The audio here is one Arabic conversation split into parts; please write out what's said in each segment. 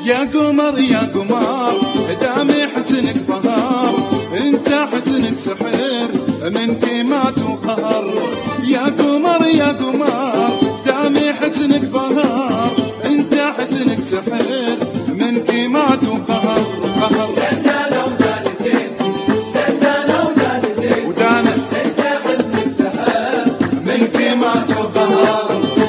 يا قمر يا قمر دامي حسنك ظهر، انت حسنك سحر من كيمات وقهر. يا قمر يا قمر دامي حسنك ظهر، انت حسنك سحر من كيمات وقهر. دندانة ودانتين دندانة ودانتين ودانا انت حسنك سحر من كيمات وقهر.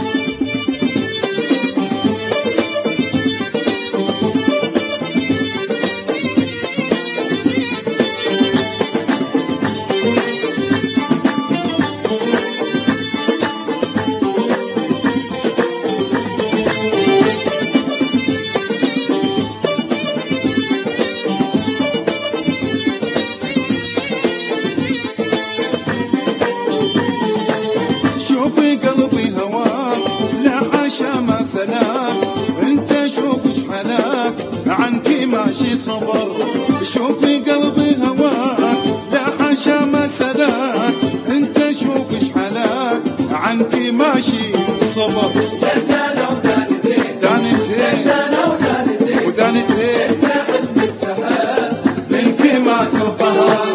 شوفي قلبي هواك لا عاشا ما سلاك، انت شوف ايش حلاك عنكي ماشي صبر. شوفي قلبي هواك لا عاشا ما سلاك، انت شوف ايش حلاك عنكي ماشي صبر. دندانة ودانتين دانتين دندانة ودانتين ودانتين انت حسنك سحر من كيمات وقهر.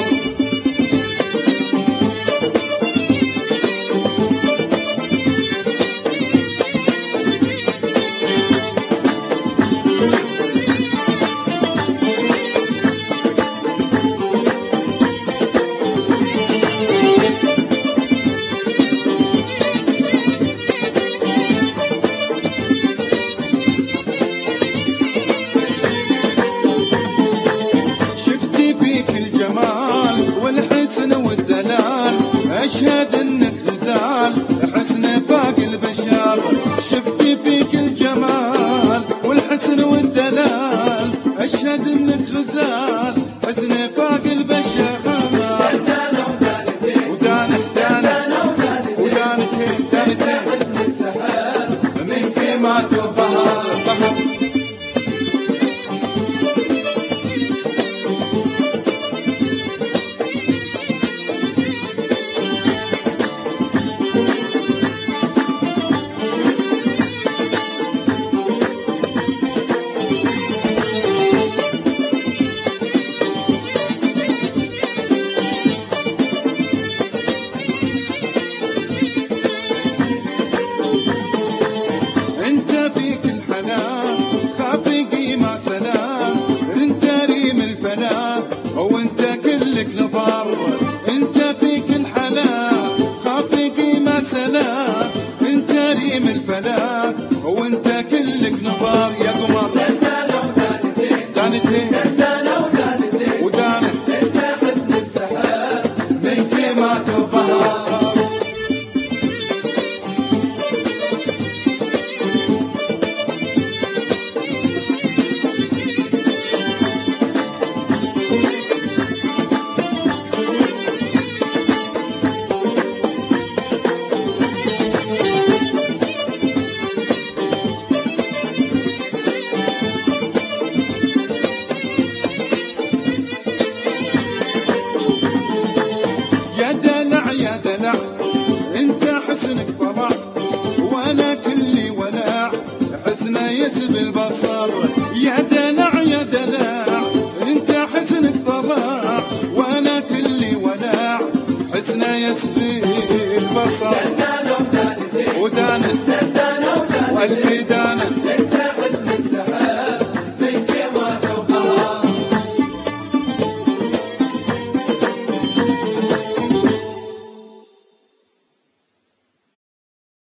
شفتي فيك الجمال والحسن والدلال، أشهد إنك غزال حسن فاق البشر. شفتي فيك الجمال والحسن والدلال، أشهد إنك غزال حسن فاق البشر. دندانة ودانتين ودانه دانه دندانة ودانتين ودانتين دانتين حسنك سحر من كيمات وقهر. انت فيك الحنان خافقي ما سلام، انت ريم الفلاح وانت كلك نظار. انت فيك الحنان خافقي ما سلام، انت ريم الفلاح وانت كلك نظار. يا قمر دندانة ودانتين دانتين دندانة ودانتين ودانه انت حسنك سحر من كيمات وقهر. يا دلع يا دلع انت حسنك طمع، وانا كلي ولع حسنه يسبي البصر.